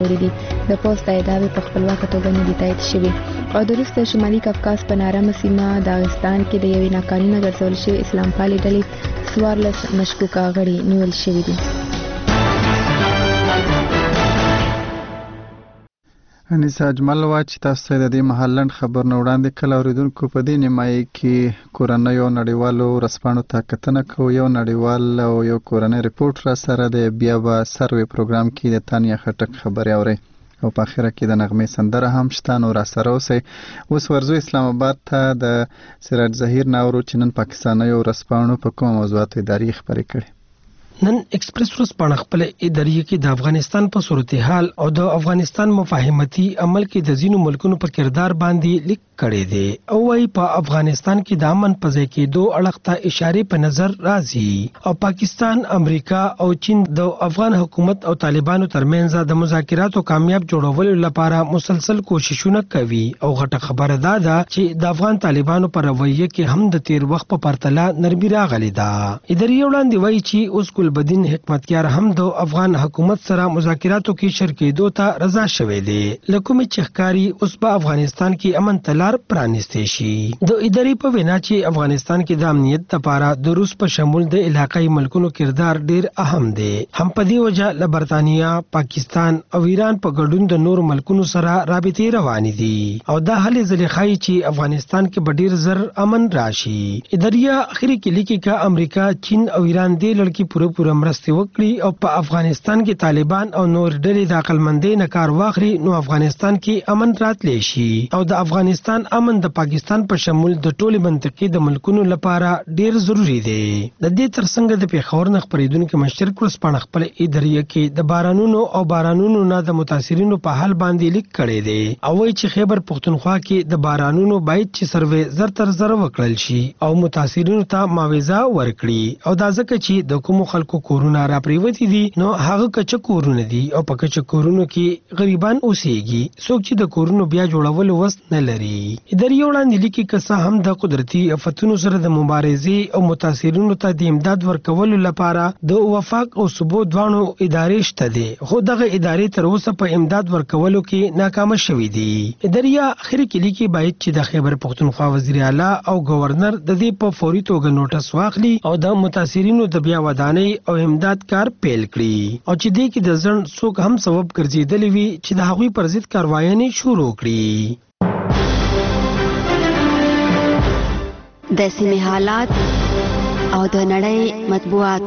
وړي دي. د پوسټ ادعاوې په خپلواکه توګه نه دي تایید شوې او د روس د شمالي کافکاز په نارامه سیمه داغستان کې د یوې ناقانونه ګرځول شوې اسلام پالې ډلې 14 مشکوکه غړي نیول شوي دي. انیسا اجمل وا چې تاسو ته د دې محلند خبر نه وړاندې کله اوریدونکو په دې نیمایي کې کورنۍ او نړیوالو رسپانو ته کتنه کوو. یو نړیوال او یو کورنۍ ریپورت را سره د بیا به سروې پروګرام کې د تانیا خټک خبرې اوري او په اخره کې د نغمې سندره هم شته. نو را سره اوسئ. اوس ورځو اسلام آباد ته د سراج ظهیر ناورو چې نن پاکستاني او رسپانو په کوم موضوعاتو اداري خبرې کړي. نن ایکسپریس ورځپاڼه خپل ادارې کې د افغانستان په صورتحال او د افغانستان مفاهمتي عمل کې د ځینو ملکونو په کردار باندې لیک کړی دی او وايي په افغانستان کې د امن په ځای کې دوه اړخ ته اشاره په نظر راځي او پاکستان، امریکا او چین د افغان حکومت او طالبانو ترمنځ د مذاکراتو کامیاب جوړولو لپاره مسلسل کوششونه کوي او غټه خبره ده چې د افغان طالبانو پر رویه کې هم د تیر وخت په پرتله نرمي راغلي ده. ادارې وړاندې وایي چې اوس بدین حکمتیار هم د افغان حکومت سره مذاکراتو کې شریکېدو ته رضا شوی دی لکه چې ښکاری اوس په افغانستان کې امن تلار پرانیستي شي. د ادارې په وینا چې افغانستان کې د امنیت لپاره د روس په شمول د علاقايي ملکونو کردار ډیر اهم دی. هم په دې وجه له برتانیا، پاکستان او ایران په ګډون د نور ملکونو سره رابطې روانې دي او دا هلې ځلې ښایي چې افغانستان کې به ډیر زر امن راشي. ادارې اخري کې لیکي چې امریکا، چین او ایران دې لړکی پوره مرستې وکړي او په افغانستان کې طالبان او نور ډلې د عقلمندۍ نه کار واخلي نو افغانستان کې امن راتلی شي او د افغانستان امن د پاکستان په شمول د ټولې منطقې د ملکونو لپاره ډیر ضروری دی. د دې ترڅنګ د پیښور نه خبرېدونکو مشرک ورسپانه خپل ادارې کې د بارانونو نه د متاثرینو په حال باندې لیک کړی دی او وایي چې خیبر پختونخوا کې د بارانونو باید چې سروې زر تر زر وکړل شي او متاثرینو ته معاوضه ورکړي او دا ځکه چې د کوم خلکو کورونه را پریوتی دي نو هغه کچه کورونه دي او په کچه کورونو کې غریبان اوسېږي څوک چې د کورونو بیا جوړولو وس نه لري. ادارې وړاندې لیکي که څه هم د قدرتي آفتونو سره د مبارزې او متاثرینو ته د امداد ورکولو لپاره د وفاق او ثبوت دوانو ادارې شته دي خو دغه ادارې تر اوسه په امداد ورکولو کې ناکامه شوې دي. ادارې اخر کې لیکي باید چې د خیبر پختونخوا وزیر اعلی او گورنر د دې په فوري توګه نوټس واخلي او د متاثرینو د بیا ودانۍ او امداد کار پیل کړي او چې دې کې د ځن څوک هم سبب ګرځیدلی وي چې د هغوی پر ضد کاروایانې شروع کړي. د سیمې حالات او د نړۍ مطبوعات.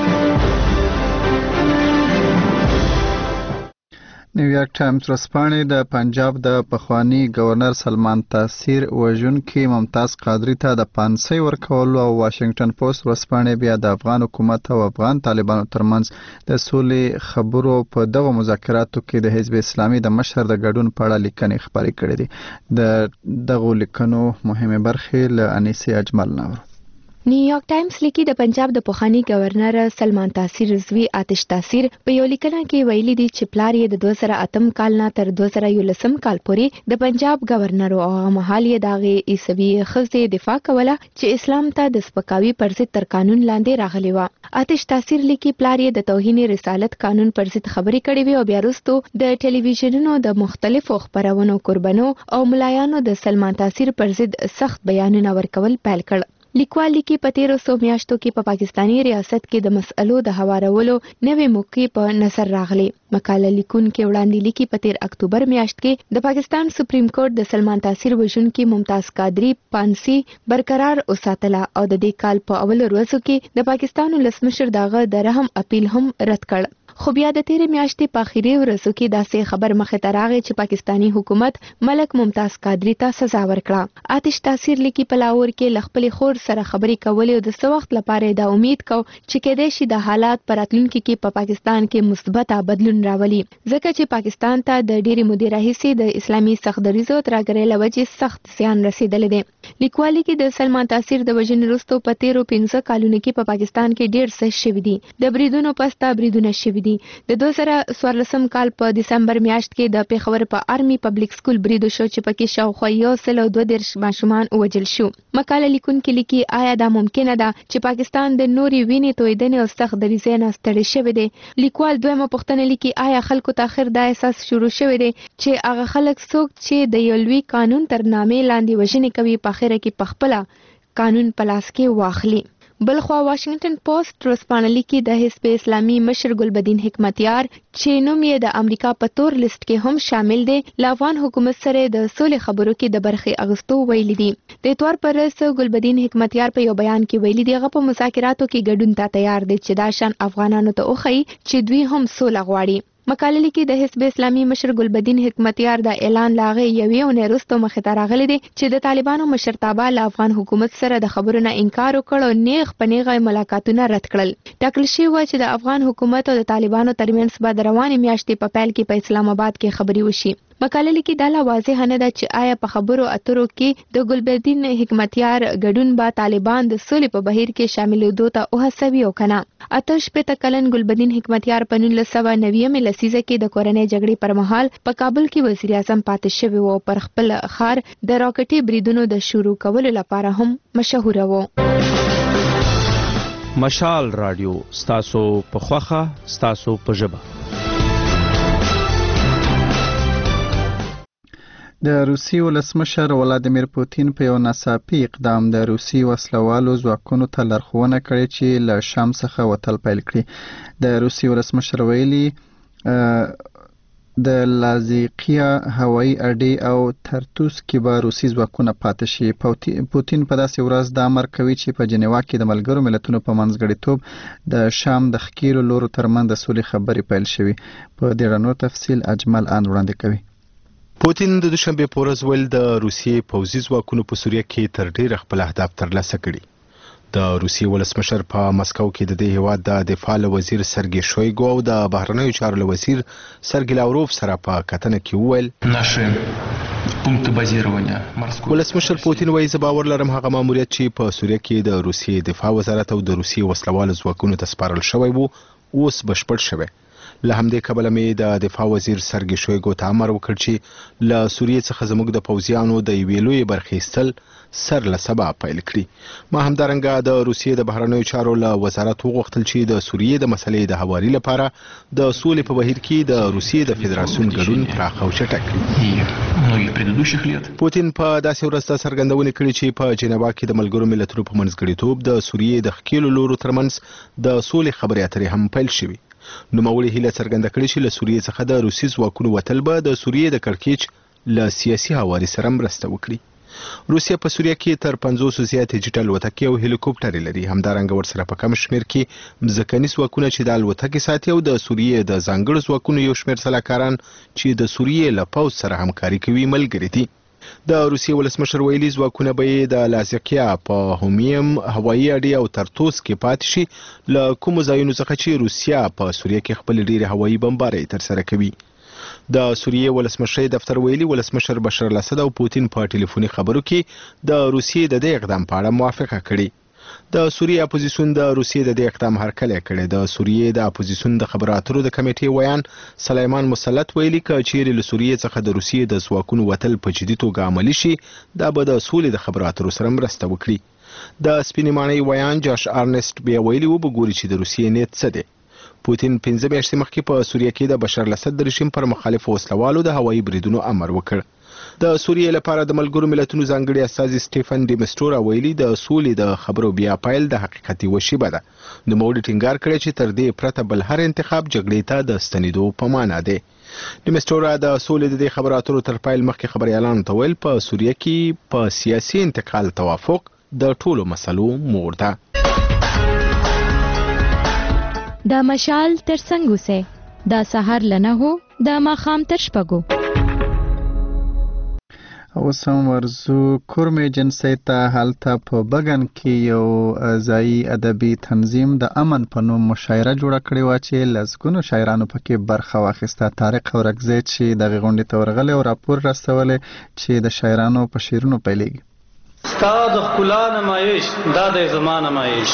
نیویارک ټایمز ورځپاڼې د پنجاب د پخوانی گورنر سلمان تاثیر وژونکي ممتاز قادری ته د پانسۍ ورکولو او واشنگټن پوسټ ورځپاڼې بیا د افغان حکومت او افغان طالبانو ترمنځ د سولې خبرو په دغه مذاکراتو کې د حزب اسلامي د مشر د ګډون په اړه لیکنې خپرې کړې دي. د دغه لیکنو مهمه برخې له انیسې اجمل ناور. نیویارک ټایمز لیکي د پنجاب د پخوانی گورنر سلمان تاثیر رضوی آتش تاثیر په یو لیکنه کې ویلي دي چې پلار یې د 2008 کال نه تر 2011 کال پورې د پنجاب گورنر او مهال یې داغه عیسوي خزې دفاع کوله چې اسلام ته د سپکاوي پر ضد تر قانون لاندې راغلی و. آتش تاثیر لیکي پلار یې د توهین رسالت قانون پر ضد خبرې کړې وي او بیا وروسته د ټلویزیونونو د مختلفو خبرونو قربانو او ملایانو د سلمان تاثیر پر ضد سخت بیانونه ورکول پیل کړ. لیکوال لیکي په 1300 میاشتو کې په پاکستانی ریاست کې د مسئلو د هوارولو نوې موقع په نظر راغلي. مقاله لیکونکو وړاندې لیکي په 13 اکتوبر میاشت کې د پاکستان سپریم کورټ د سلمان تاثیر وژونکي ممتاز قادری پانسي برقرار وساتله او د دې کال په اول ورځو کې د پاکستان ولسمشر داغه د رحم اپیل هم رد کړ. خو بیا د 13 میاشتې په اخیری ورځو کې داسې خبر مخه ته راغی چې پاکستانی حکومت ملک ممتاز قادری ته سزا ورکړه. آتش تاثیر لیکي په لاهور کې لخپل خور سره خبرې کولې او د څه وخت لپاره دا امید کو چې کېدای شي د حالات پر راتلونکي کې په پاکستان کې مثبت بدلون راولي ځکه چې پاکستان ته د ډېری مودې راهیسې د اسلامي سختدریزو ترګرې لوجې سخت زیان رسیدلی دی. لیکوالي کې د سلمان تاثیر د وژنې وروسته په 13-15 کالونو کې په پاکستان کې ډېر څه شوي دي. د بریدونو پسته بریدونه شوي دي. د 2014 کال په دسمبر میاشت کې د پیښور په آرمي پبلک سکول بریدو شو چې پکې شاوخوا 132 ماشومان وژل شو. مقاله لیکونکي لیکي آیا دا ممکنه ده چې پاکستان د نوري وینې تویدنې او سخت دریځۍ نه ستړی شوی دی؟ لیکوال دویمه پوښتنه لیکي آیا خلکو ته اخر دا احساس شروع شوی دی چې هغه خلک څوک چې د یو لوی قانون تر نامې لاندې وژنې کوي په اخر کې پخپله قانون په لاس کې واخلي. بلخوا واشنگټن پوسټ ورځپاڼه لیکي د حزب اسلامي مشر ګلبدین حکمتیار چې نوم یې د امریکا په تور لیست کې هم شامل دی له افغان حکومت سره د سولې خبرو کې د برخې اغوستو ویلي دي. د اتوار پر ورځ ګلبدین حکمتیار په یو بیان کې ویلي دی هغه په مذاکراتو کې ګډون ته تیار دی چې دا شان افغانانو ته وښيي چې دوی هم سوله غواړي. مقاله لیکي د حزب اسلامي مشر ګلبدین حکمتیار د اعلان لاغې یوې اونۍ وروسته مخې ته راغلی دی چې د طالبانو مشرتابه له افغان حکومت سره د خبرو نه انکار وکړ او نیغ په نیغه ملاقاتونه رد کړل. ټاکل شوی و چې د افغان حکومت او د طالبانو ترمنځ به د روانې میاشتې په پیل کې په اسلام آباد کې خبرې وشي. مقاله لیکي دا لا واضح نه ده چې آیا په خبرو اترو کې د ګلبدین حکمتیار ګډون به طالبان د سولې په بهیر کې شاملېدو ته وهڅوي او کنه. 88 کلن ګلبدین حکمتیار په 1990 لسیزه کې د کورنۍ جګړې پر مهال په کابل کې وزیر اعظم پاتې شوی و او پر خپل ښار د راکټي بریدونو د شروع کولو لپاره هم مشهور و. مشال رادیو ستاسو په خوخه ستاسو په ژبه. د روسي ولسمشر ولادیمیر پوتین په یو ناڅاپي اقدام د روسي وسلوالو ځواکونو ته لارښوونه کړې چې له شام څخه وتل پیل کړي. د روسي ولسمشر ویلي د لازیقیا هوایي اډې او ترتوس کې به روسي ځواکونه پاتې شي. پوتین په داسې ورځ دا امر کوي چې په جنیوا کې د ملګرو ملتونو په منځګړیتوب د شام د ښکیلو لورو ترمنځ د سولې خبرې پیل شوي. په دې نور تفصیل اجمل ان وړاندې کوي. پوتین د دوشنبه په ورځ ویل د روسیې پوځي ځواکونو په سوریه کې تر ډیره خپل اهداف ترلاسه کړي. د روسیې ولسمشر په مسکو کې د دې هیواد د دفاع وزیر سرګي شویګو او د بهرنیو چارو وزیر سرګي لاوروف سره په کتنه کې وویل ولسمشر پوتین وایي زه باور لرم هغه ماموریت چې په سوریه کې د روسیې دفاع وزارت او د روسیې وسلوالو ځواکونو ته سپارل شوی وو اوس بشپړ شوی. له همدې کبله مې د دفاع وزیر سرګي شویګو ته امر وکړ چې له سوریې څخه زموږ د پوځیانو د یوې لویې برخې ایستل سر له سبا پیل کړي. ما همدارنګه د روسیې د بهرنیو چارو له وزارت وغوښتل چې د سوریې د مسلې د هواري لپاره د سولې په بهیر کې د روسیې د فدراسیون ګډون پراخ او چټک کړي. پوتین په داسې ورځ ته څرګندونې کړې چې په جنیوا کې د ملګرو ملتونو په منځګړیتوب د سوریې د ښکیلو لورو ترمنځ د سولې خبرې اترې هم پیل شوي. نوموړي هیله څرګنده کړې چې له سوریې څخه د روسي ځواکونو وتل به د سوریې د کړکېچ له سیاسي هواري سره مرسته وکړي. روسیا په سوریه کې تر 500 زیات ډیجیټل الوتکې او هلیکوپټرې لري. همدارنګه ورسره په کم شمېر کې ځمکني ځواکونه چې د الوتکې ساتي او د سوریې د ځانګړو ځواکونو یو شمېر سلاکاران چې د سوریې له پوځ سره همکاري کوي ملګري دي. د روسیې ولسمشر ویلي ځواکونه به د لازیقیا په هومیم هوایي اډې او ترتوس کې پاتې شي له کومو ځایونو څخه چې روسیا په سوریه کې خپل ډېرې هوایي بمبارۍ ترسره کوي. د سوریې ولسمشر دفتر ویلي ولسمشر بشار الاسد او پوتین په ټلیفوني خبرو کې د روسیې د دې اقدام په اړه موافقه کړې. د سوریې اپوزیسیون د روسیې د دې اقدام هرکلی کړی. د سوریې د اپوزیسیون د خبرو اترو د کمیټې ویان سلیمان مسلط ویلي که چیرې له سوریې څخه د روسیې د ځواکونو وتل په جدي توګه عملي شي دا به د سولې د خبرو اترو سره مرسته وکړي. د سپینې ماڼۍ ویان جاش آرنسټ بیا ویلي و به ګوري چې د روسیې نیت څه دی. پوتین 5 میاشتې مخکې په سوریه کې د بشار الاسد د رژیم پر مخالف وسلوالو د هوایي بریدونو امر وکړ. د سوریې لپاره د ملګرو ملتونو ځانګړي استازي سټیفن ډي مسټورا ویلي د سولې د خبرو بیا پایل د حقیقتي وشیبه ده. نوموړي ټینګار کړی چې تر دې پرته بل هر انتخاب جګړې ته د ستنېدو په معنا دی. ډي مسټورا د سولې د دې خبرو اترو تر پایل مخکې خبريالانو ته ویل په سوریه کې په سیاسي انتقال توافق د ټولو مسلو مور ده. دا مشال تر څنګه سه دا سحر لنه هو دا ماخام تر شپګو. اوس هم ورزو کورمې جنسي ته هلته په بګن کې یو ځایي ادبي تنظیم د امن په نوم مشاعره جوړه کړې وه چې لسګونو شاعرانو پکې برخه واخیسته. طارق اورکزی چې دغې غونډې ته ورغلی او راپور رسولی چې د شاعرانو په شعرونو پیلېږي. ستا د ښکلا نمایش دا د زما نمایش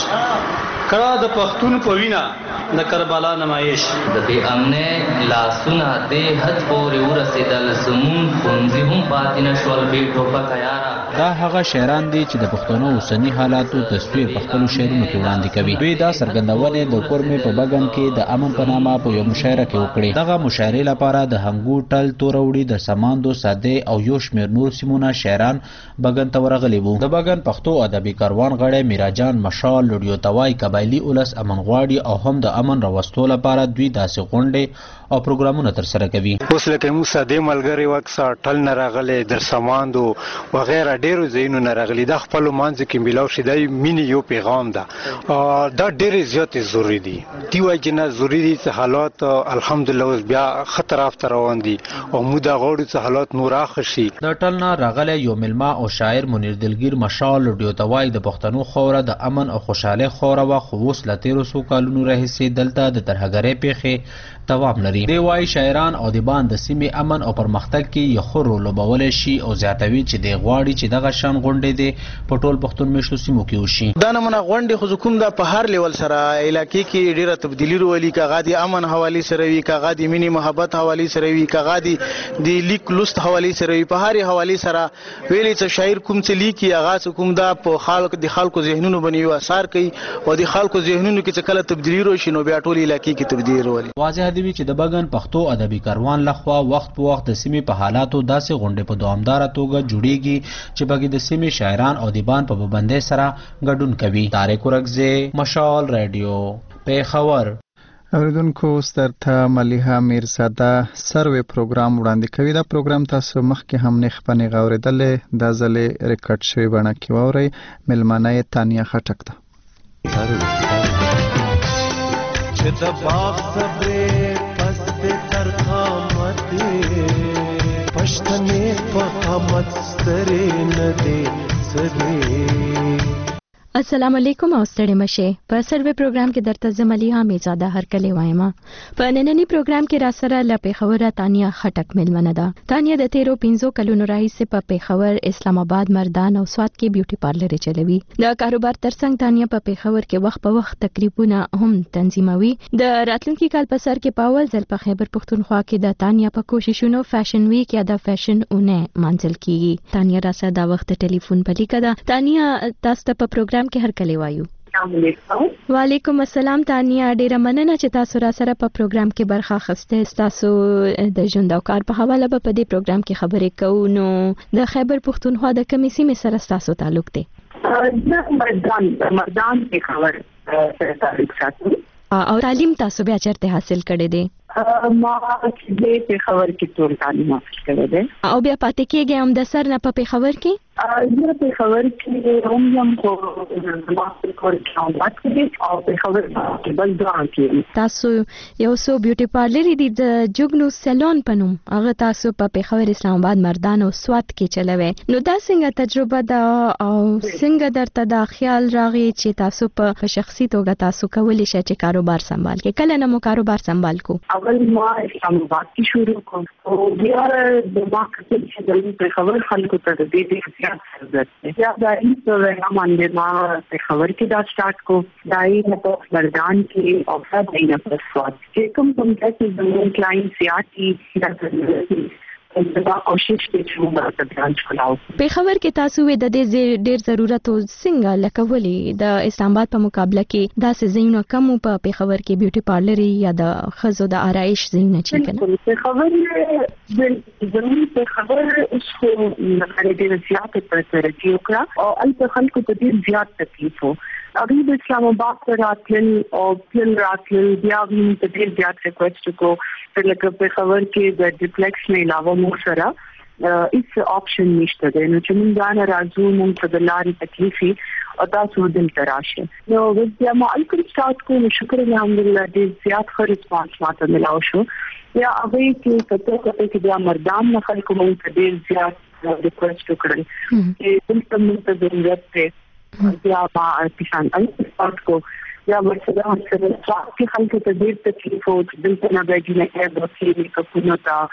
کړه د پښتون په وینا د کربلا نمایش د دې امنه لاسونه د حد پورې ورسېدل زمون خونځي هم پاتې نشول به ټوپک یارا دا هغه شاعران دي چې د پښتنو اوسنی حالاتو تصویر په خپل شعرونو کې وړاندې کوي. دوی دا څرګندونه د کورمې په بګن کې د امن په نامه په یو مشاعره کې وکړه. دغه مشاعره لپاره د هنګو ټل توروړي د سماندو ساده او یو شمېر نور سیمونه شاعران بګن ته ورغلي وو. د بګن پښتو ادبي کاروان غړی میراجان مشال لوډیو توای قبایلی اولس امن غواړي او هم د امن راوستلو لپاره دوی داسې غونډې او پروګرامونه ترسره کوي. اوس لکه موږ د ملګری وکسا ټل نه راغلي در سماندو وغیرہ ډیرو ځایونو نه راغلي. د خپل مانځ کې ملاو شي د مینی یو پیغام ده دا ډېر زیات ضروری دي. دی وای چې نه ضروری دي چې حالات الحمدلله اوس بیا خطر افته روان دي او موږ د غوړو چې حالات نور اخشي. د ټل نه راغلی یو ملما او شاعر منیر دلگیر مشال لوډیو توای د پښتنو خوره د امن او خوشاله خوره وا خو اوس ل 1300 کالونو راهیسې دلته د ترهګرۍ پیښې دوام لري. دی وای شاعران او دیبان د سیمې امن او پرمختګ کې یو خورو لوبول شي او زیاتوي چې د غواړي چې دغه شان غونډې دي په ټول پښتون میشتو سیمو کې وشي. دا نمونه غونډې خو کوم د په هر لیول سره علاقې کې ډیره تبدیلی ورولی کاغه دی امن حوالی سره وی کاغه دی مینی محبت حوالی سره وی کاغه دی د لیک لست حوالی سره وی په هر حوالی سره ویلې چې شاعر کوم څه لیکي هغه کوم دا په خلکو ذهنونو باندې اثر کوي او د خلکو ذهنونو کې چې کله تبدیلی راشي نو بیا ټول علاقې کې تبدیلی ورولی. واضح دی چې د بګن پښتو ادبي کاروان لخوا وخت په وخت د سیمې په حالاتو داسې غونډې په دوامدار توګه جوړیږي چې بګي د سیمې شاعران او دیبان په پابندۍ سره ګډون کوي. طارق ورکزی مشال رادیو پیښور. اوریدونکو سترته ملیحه میرزاده سروې پروګرام وړاندې کوي. دا پروګرام تاسو مخکې هم نه خپنې غوړېدلې دا ځلې ریکارډ شوی بڼه کې واورئ. ملمنه تانیا خټک ده. چې د باغ صبرې پست تر قامت پښتنې په قامت سترې نه دي سدي. السلام علیکم او ستړي مشه. په سروې پروګرام کې درته زملیحه میرزاده هرکلی وایم. په نننی پروګرام کې را سره ل پیښور تانیا خټک ملمنه ده. تانیا د 13-15 کلونو راهیسې په پیښور، اسلام آباد، مردان او سوات کې بیوټي پارلر چلوي. د کاروبار ترڅنګ تانیا په پیښور کې وخت په وخت تقریبونه هم تنظیموي. د راتلونکي کال په سر کې په اول ځل په خیبر پښتونخوا کې د تانیا په کوششونو فیشن ویک یا د فیشن اونه منځل کیږي. تانیا را سره دا وخت ټلیفون په لیکه ده. تانیا تاسو ته په پروګرام کې هر کلی وایو. وعلیکم السلام تانیا، ډیره مننه چې تاسو را سره په پروګرام کې برخه اخیسته. تاسو د ژوند او کار په حواله به په دې پروګرام کې خبرې کوو. نو د خیبر پښتونخوا د کومې سیمې سره تاسو تعلق دی؟ مردان کې خبر سره تعلق ساتو. او تعلیم تاسو بیا چیرته حاصل کړی دی؟ ما چې په خبر کې ټول تعلیم حاصل کړی دی. او بیا پاتې کېږئ هم د سر نه په خبر کې؟ زه په خبر کې هم خو ماستر کورس کوم او په خبر کې بل ځان کې تاسو یو څو بیوټي پارلر دي د جوګنو سالون پنوم هغه تاسو په خبر اسلام آباد، مردان او سوات کې چلوي. نو دا څنګه تجربه ده او څنګه درته دا خیال راغی چې تاسو په شخصي توګه تاسو کولی شئ چې کاروبار سمبال کې؟ کله نه مو کاروبار سمبال کو؟ اول ما اسلام آباد کې شروع کوم او بیا د مارکیټینګ چې د خبر خلکو ته د دې یا دا انسټاګرام باندې ما په خبر کې دا سٹارټ کو دای نه په مردان کې او صاحب نه په سوات کې کوم چې د کلاینټ سیاتی دا کوشش کوي چې موږ د برانچ کلاو. په خبر کې تاسو د دې ډېر ضرورت او څنګه لکه ولې د اسلام آباد په مقابله کې دا څه زینو کم په خبر کې بیوټي پارلر یا د خزو د آرایش زینو چې کنه په خبر زموږ په خبر اوس خو لکه د زیات پر ترجیح وکړه او البته خلکو ته ډېر زیات تکلیف وو. ابھی اسلام آباد پر راتل او پل راتل بیا بھی ډېر زیات ریکویسٹ کو پر لکه په خبر کې د ډیپلیکس نه علاوه مو سره هیڅ آپشن نشته دی. نو چې موږ ځان راځو موږ په لارې تکلیفي او تاسو دلته راشئ. نو بیا ما الکل سٹارټ کو شکر الحمدلله ډېر زیات ښه ریسپانس ماته ملاو شو. یا هغه کې کته کې بیا مردان نه خلکو موږ ډېر زیات ریکویسټ وکړل چې دلته موږ ته ضرورت دی. یا ما کسان سٹارټ کو یا ورسره کې خلکو ته ډېر تکلیف او دلته نه باندې نه کېږي چې کپونو ته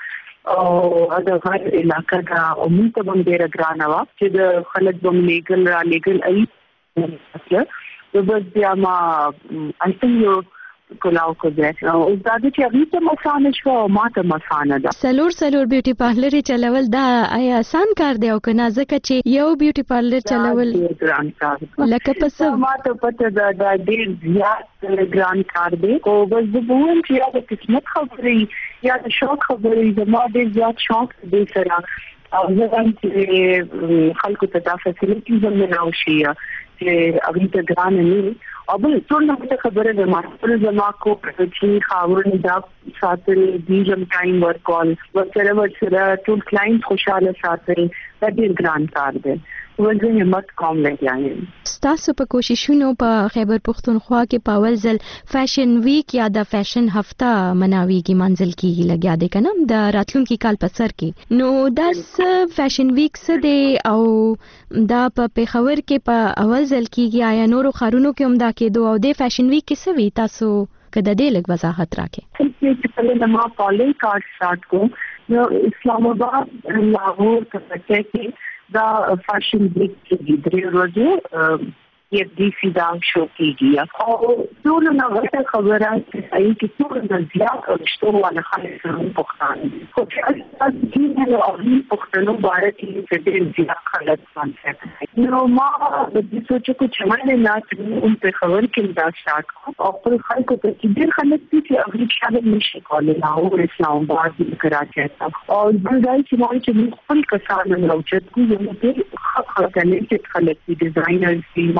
او دا غیر علاقه دا او موږ ته هم ډېره ګرانه وه چې د خلک به لیګل را لیګل ای نو بس بیا ما هلته یو کلاو کو ځای او دا چې هغوی ته مسانه شوه او ما ته مسانه ده. څلور بیوټي پارلر چلول دا آیا آسان کار دی او که نه؟ ځکه چې یو بیوټي پارلر چلول ګران کار دی. لکه په ما ته پته ده دا ډېر زیات ګران کار دی او بس زه به وایم چې یا د قسمت خبرې یا د شوق خبرې زما ډېر زیات شوق دی سره او زه وایم چې خلکو ته دا فیسیلیټیز هم راوشي چې هغوی ته ګرانه نه او بل ټول نه ته خبره ده ما خپل زما کو چې خاورې دا ساتل دي جم ټایم ورکول ورسره ټول کلاینټ خوشاله ساتل دا ډېر ګران کار دی. ولې همت کوم لګیایم ستاسو په کوششونو په خیبر پختونخوا کې په اول ځل فیشن ویک یا د فیشن هفته مناویږي منځل کېږي لګیا دی که نه د راتلونکي کال په سر کې. نو دا فیشن ویک څه دی او دا په پېښور کې په اول ځل کېږي؟ آیا نورو ښارونو کې هم دا کېدو او د فیشن ویک کې څه وي تاسو که د دې لږ وضاحت راکړئ؟ چې کله ما پالې کارت سٹارټ کوم نو اسلام آباد لاهور کپټه کې دا فیشن ویک کې درې ورځې یې د سیدا شو کېږي او ټول نو غټه خبره چې چې ټول د زیات رښتو ولا خلک سره پوښتنه خو چې تاسو دې نو اړین پوښتنه باره کې چې ډېر زیات خلک څنګه نو ما د دې سوچو چې باندې نه اون په خبر کې دا شاک او پر خلکو ته چې ډېر خلک چې هغه شامل نشي کولای لاهور اسلام آباد کراچي او بل ځای چې موږ خپل کسان راوچت کوو نو ډېر خلک خلک ډیزاینرز دي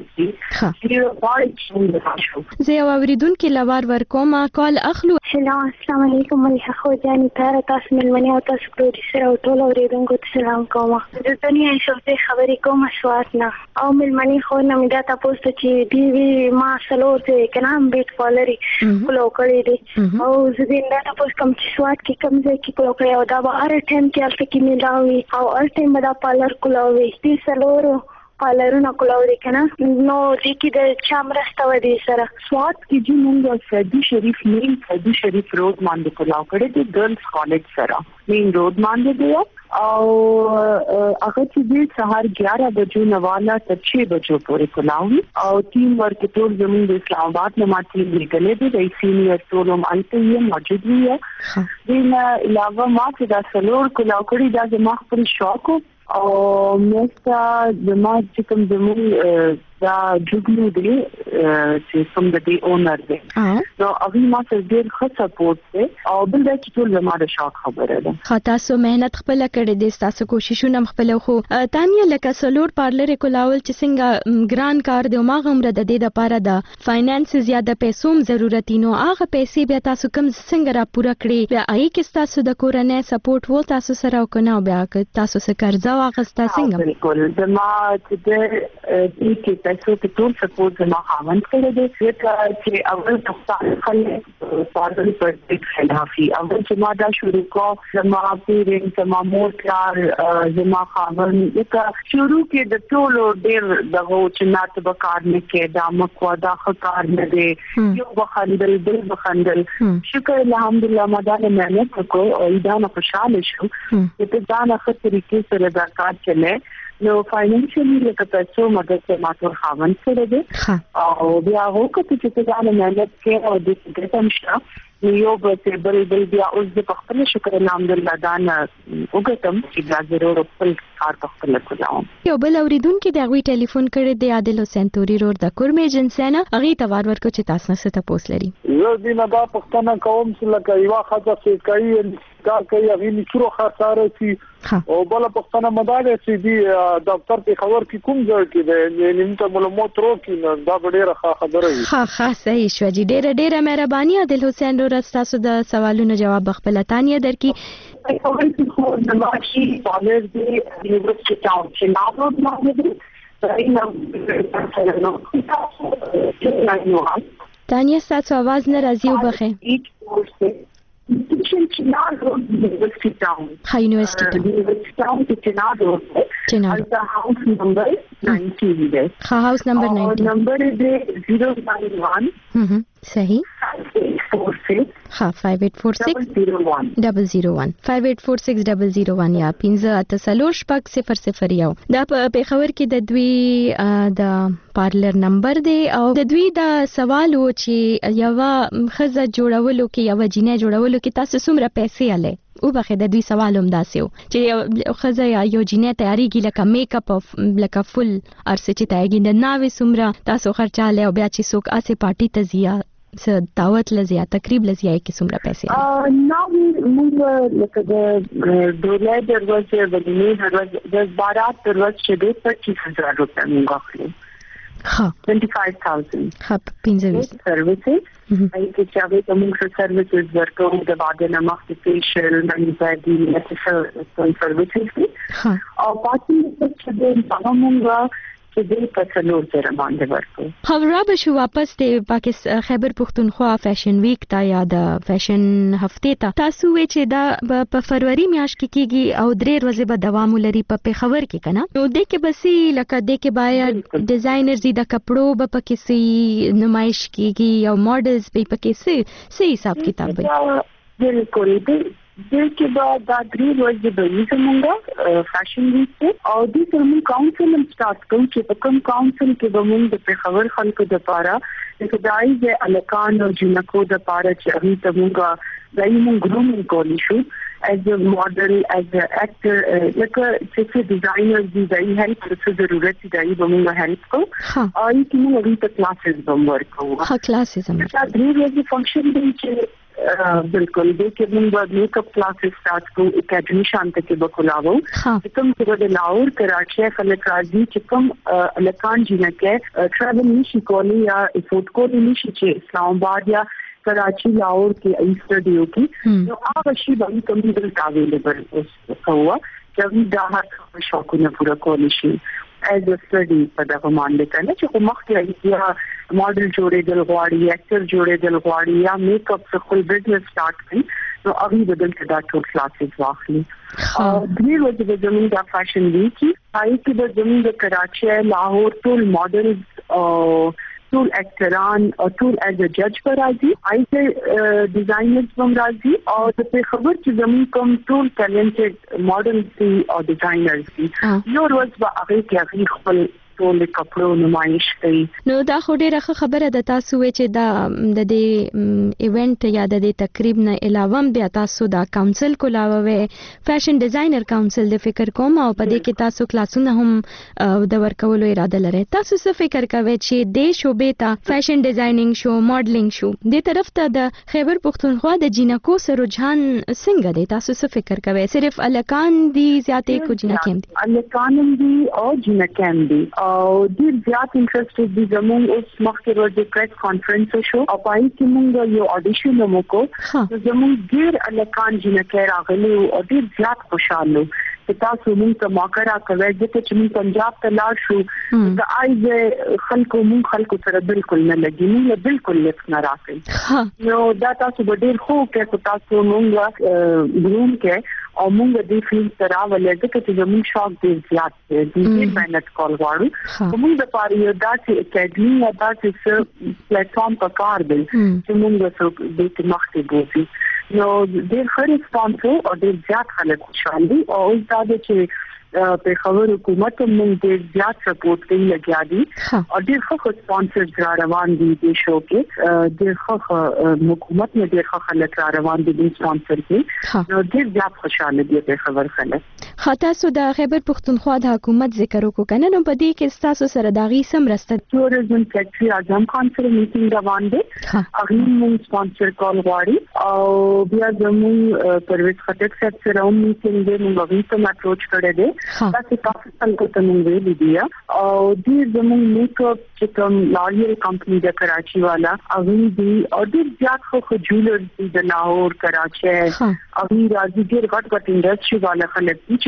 زه یو اوریدونکي لوار ورکوم کال اخلو. السلام علیکم ملیحه خوجانی تاره تاسو ملمنې او تاسو پروډوسر او ټول اوریدونکو ته سلام کوم. د دنیا شوزه خبرې کوم سوات نه او ملمنې خو نه مې دا تاسو ته چې دی وی ما سلور ته کنام بیت کالري کلو کړی دي او زه دې دا تاسو کوم چې سوات کې کوم ځای کې کلو کړی او دا به هر ټایم کې الته کې ملاوي او هر ټایم دا پالر کلووي دې سلور پالرونه کلاوي کنه نو دې کې د چامرسته و دې سره سوات کې چې موږ سعدي شریف مین سعدي شریف روډ باندې کلاو کړی دی ګرلز کالج سره مین روډ باندې دی او هغه چې د سهار 11 بجو نواله تر 6 بجو پورې کلاوي او ټیم ورک ټول زموږ د اسلام آباد نه ماتې لګلې دي د سینیئر ټول هم الته یې موجود وي دې نه علاوه ما چې دا سلور کلاو کړی دا زما خپل شوق او مستا زما چې کوم زموږ دا جوګلو دی چې کوم د دې اونر دی نو هغه ما ته ډېر ښه سپورټ دی او بل دا چې ټول زما د شوق خبره ده. خو تاسو مهنت خپل کړی دی تاسو کوششونه خپل خو تانیا لکه سلور پارلر کلاول چې څنګه ګران کار دی ما غمره د دې لپاره د فاینانس زیاده پیسو ضرورت نو هغه پیسې بیا تاسو کوم څنګه را پوره کړی بیا ای کې تاسو د کورنۍ سپورټ وو تاسو سره او کنه بیا تاسو سره قرضه واغسته څنګه بالکل زما چې پیسو ته ټول سپورټ زما خاوند کړی دی چې اول تاسو خلک پارلر پر دې خلافي اول چې ما دا شروع کو زما پیرنټ زما مور کار زما خاوند دا شروع کې د ټول ډېر دغه چې نات به کار نه کې دا مکو دا کار نه دی یو بخندل بل بخندل شکر الحمدلله ما دا مهنت وکړ او دا نه خوشاله شو چې دا نه خپل طریقې سره دا کار چلے نو فاینانشلی لکه پیسو مدد ته ماته خاوند سره دی او بیا وکړه چې دا نه مهنت کې او د دې تمشا یو به بل بیا اوس د خپل شکر الحمدلله دا نه وګټم چې دا ضرور خپل کار خپل کوم. یو بل اوریدونکو د غوي ټلیفون کړی دی عادل حسین توري روډ د کورمې جنسانه هغه توار ورکو چې تاسو نه ست پوس لري. زه دینه دا پښتنه کوم چې لکه یو خاطر چې کوي کار کوي هغه نشرو خساره شي او بل پښتنه مدارې چې دی دفتر کې خبر کې کوم ځای کې دی نیم ته معلومات ورکړي نو دا ډېره خبره وي. ها صحیح شو جی ډېره مهرباني عادل حسین روډ تاسو د سوالونو جواب خپل تانیه درکې خبر کې خو د ماشي کالج دی یونیورسيټي ټاون چې ناروډ باندې تانیه تاسو आवाज نه راځي وبخه چې ناروډ یونیورسيټي یونیورسيټي ټاون یونیورسيټي ټاون کې چنار روډ الټا هاوس نمبر 90 دی هاوس نمبر 90 نمبر دی 091 صحیح 5846 5846 یا 5846 دا په پیښور کې د دوی د پارلر نمبر دی او د دوی دا سوال و چې یو خزه جوړولو کې یو جینې جوړولو کې تاسو څومره پیسې اله او بخې د دوی سوال هم داسې و چې خزه یا یو جینې تیاریږي لکه میک اپ او لکه فل ارسه چې تیاریږي د ناوې څومره تاسو خرچاله او بیا چې څوک اسه پارټي ته زیات دعوت لزیا تقریب لزیا کې څومره پیسې نو موږ لکه د ډولر دروازه باندې د بارات دروازه چې د 25000 روپیا موږ اخلو ها 25000 ها 15 سرویسز چې هغه موږ سرویسز ورکو د باندې مخکې فیشل مانیپادي نسل سرویسز او پاتې چې د موږ چې د پسلو سره باندې ورکو خبره به شو واپس د پاکستان خیبر پختونخوا فیشن ویک تا یا د فیشن هفته ته تاسو وی چې دا په فروری میاشت کې کیږي او 3 ورځې به دوام لري په پیښور کې کنه نو د کې بسې لکه د کې باید ډیزاینرز د کپړو به پکې سي نمائش کیږي او ماډلز به پکې سي حساب کتاب به بالکل دغه بعد دا 3 ورځې به زمونږه فیشن ویک او د سرمن کونسل هم سٹارټ کوم چې په کوم کونسل کې به موږ د پیښور خلکو د پاره د دای د الکان او جنکو د پاره چې هغه ته موږ دایمو ګرومینګ کولی شو as a model as an actor لکه چې ډیزاینر دی دای هیلپ څه ضرورت دی دای به موږ هیلپ کو او چې موږ ته کلاسز به ورکو ها کلاسز هم دا 3 ورځې فنکشن دی چې بالکل د کې موږ میک اپ کلاسز سٹارټ کو اکیډمي شانته کې به کولاو کوم چې د لاهور کراچي خلک راځي چې کوم الکان جنکه ټریول نشي کولی یا افورد کولی نشي چې اسلام آباد یا کراچی لاهور کې ایسټډیو کې نو هغه شی باندې کمپیوټر اویلیبل اوس هوا چې دا هغه شوقونه پوره کولی شي as a study په دغه باندې کنه چې کوم مخکې یا ماډل جوړېدل غواړي اکټر جوړېدل غواړي یا میک اپ څخه خپل بزنس سٹارټ کړي نو هغه بدل کې دا ټول کلاسز واخلي او دې وجه د زموږ د فیشن ویک هاي کې د زموږ د کراچي لاهور ټول ماډلز او ټول اکټران او ټول ایز ا جج پر راځي ایسه ډیزاینرز هم راځي او د خبر چې زموږ کوم ټول ټیلنټډ ماډلز او ډیزاینرز دي یو ورځ به هغه کې خپل ټول کپړو نمائش کوي نو دا خو ډیره خبره ده تاسو چې دا د ایونت یا د تقریب نه علاوه بیا تاسو دا کونسل کولاوي فیشن ډیزاینر کونسل د فکر کوم او په دې کې تاسو کلاسونه هم د ورکولو اراده لرئ تاسو څه فکر کوئ چې د شوبې ته فیشن ډیزاینینګ شو ماډلینګ شو د طرف ته د خیبر پختونخوا د جینکو سره رجحان څنګه دی تاسو څه فکر کوئ صرف الکان دي زیاتې کو جینکم دي الکان دي او جینکم دي او ډیر زیات انټرېسټډ دي زموږ اوس مخکې ورته پریس کانفرنس شو او پای کې موږ یو اډیشن وکړو زموږ ډیر الکان جنکه راغلي او ډیر زیات خوشاله چې تاسو موږ ته موقع راکوي چې موږ پنجاب ته لاړ شو د آیز خلکو سره بالکل نه لګي موږ بالکل لفت نه راکړي نو دا تاسو ډیر خو کې تاسو موږ ګروم کې او موږ دې فیلډ سره ولې چې زموږ شوق ډیر زیات دی ډیر مهنت کول غواړو موږ د پاره یو داسې اکیډمي یا داسې پلیټ فارم په کار دی چې موږ څو د مخکې بوزي نو ډیر ښه ریسپانس او ډیر زیات خلک خوشاله دي او دا چې په خبرو حکومت موږ ډیر زیات سپورټ کوي لګیا دي او ډیر ښه سپانسرز را روان دي د شو کې ډیر ښه حکومت نه ډیر ښه خلک را روان دي د سپانسر کې نو ډیر زیات خوشاله دي په خبر خلک تاسو د خیبر پختونخوا د حکومت ذکر وکړو کنه نو په دې کې تاسو سره د غي سم رسته ټوریزم سیکرټري اعظم خان سره میټینګ روان دي هغه موږ سپانسر کول غواړي او بیا زموږ پرویز خټک صاحب سره هم میټینګ دی موږ هغه ته اپروچ کړی دی تاسو تاسو څنګه ته موږ ویلي دي او دې زموږ میک اپ چې کوم لایل کمپنی د کراچي والا هغه دي او ډیر زیات خو جولر دي د لاهور کراچي هغه راځي ډیر غټ انډستری والا خلک چې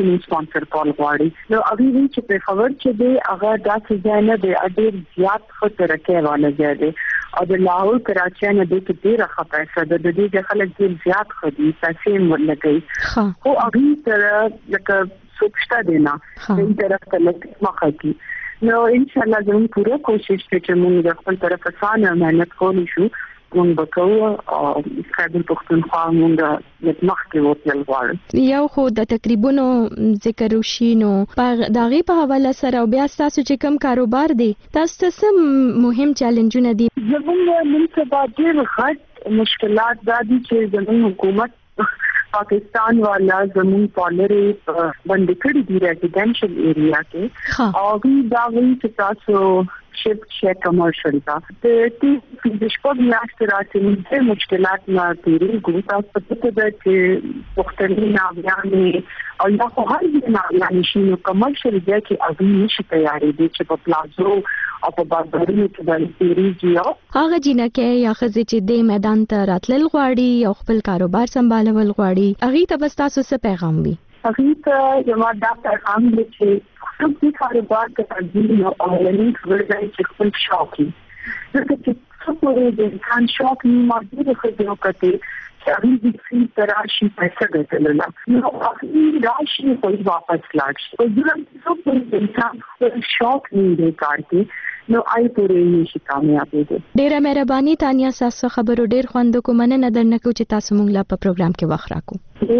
زموږ سپانسر کول غواړي نو هغه وی چې په خبر چې دی هغه داسې ځای نه دی ډېر زیات خطر راکېواله ځای دی او د لاهور کراچۍ نه دی چې ډېره ښه پیسه ده د دې د خلک ډېر زیات خدي پیسې ورلګي خو هغه تر لکه سوچتا دینا این طرف ته لکه مخه کی نو ان شاء الله زموږ پوره کوشش کوي چې موږ د خپل طرف څخه مهنت کولی شو مونږ وکړو او خیبر پښتونخوا مونږ د مخکې وتل غواړو یو خو د تقریبونو ذکر وشي نو دغه په حواله سره بیا تاسو چې کوم کاروبار دی تاسو څه مهم چیلنجونه دي زموږ منصبات ډېر غټ مشکلات دي چې زموږ حکومت پاکستان والا زمون پالرې باندې کړی دی ریزیډنشل ایریا کې او دا وی چې تاسو شفت شي کمرشل دا د دې شپږ میاشتې راځي مشکلات نه تیری ګو تاسو په دې چې پښتني ناویانې او یا خو هر دې ناویانې شي نو کمرشل دی چې اغه نشي تیاری دي چې په پلازو او په بازارونو کې باندې تیریږي هغه جنکه یا خزه چې د میدان ته راتلل غواړي او خپل کاروبار سمبالول غواړي هغه ته بس تاسو څه پیغام وي هغه ته زما دا پیغام دی چې خپل کاروبار ته تبدیل او اولنی خبره چې خپل شوقي ځکه چې څومره د انسان شوق نه ماده خو کوي هغه د فی تراشی پیسې ګټل نو هغه راشي په واپس لاړ او ځکه څومره د انسان خپل شوق نه دی کار کې نو آی پورې نشي کامیابې دي ډیره مهرباني تانیا تاسو خبرو ډیر خوند کوم نه درنه کو چې تاسو مونږ لا په پروګرام کې وخت راکو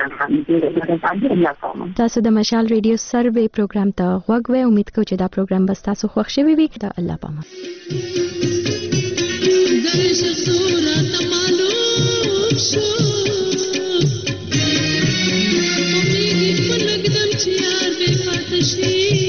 تاسو د مشال ریډیو سروې پروګرام ته غوږ و امید کوم چې دا پروګرام بس تاسو خوښ شوي وي د الله پامان شي